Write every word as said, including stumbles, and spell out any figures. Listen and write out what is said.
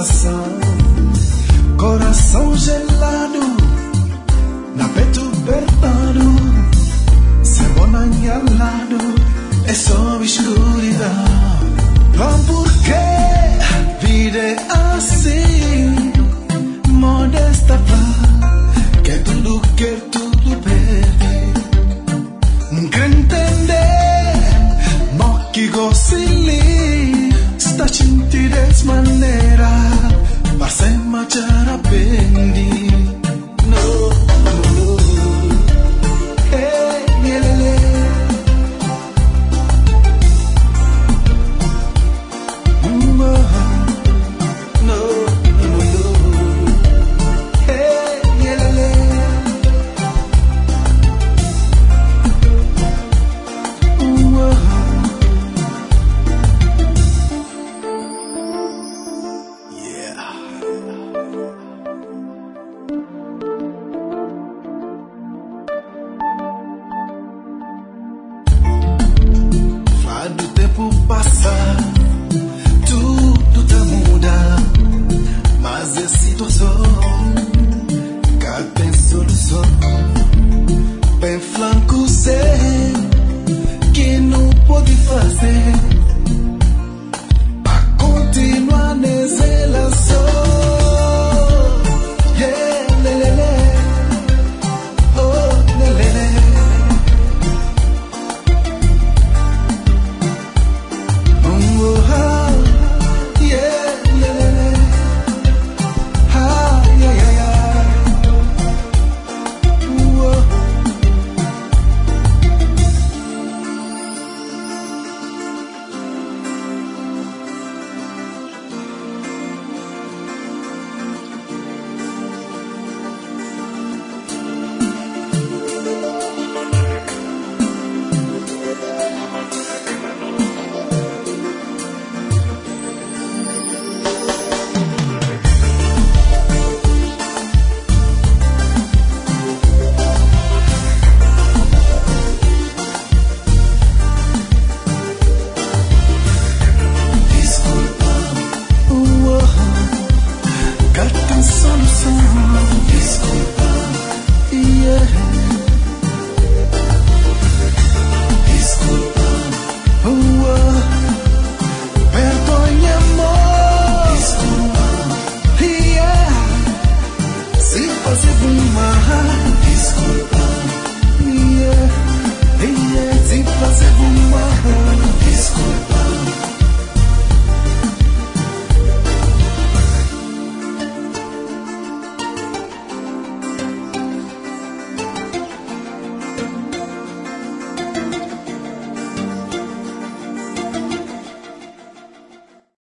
coração, coração gelado, na peito apertado, semana ao lado, é só escuridão. Vamos porque vida é assim, modesta pá, quer tudo, quer tudo perde. Não quer entender, mas que gosili, sta cinti des manera, mas sem machar a pendi. No, no, no, hey, yelele. Mm, oh, no, no, no, hey, yelele. Mm, oh. Do tempo passar, tudo tá muda, mas esse torçou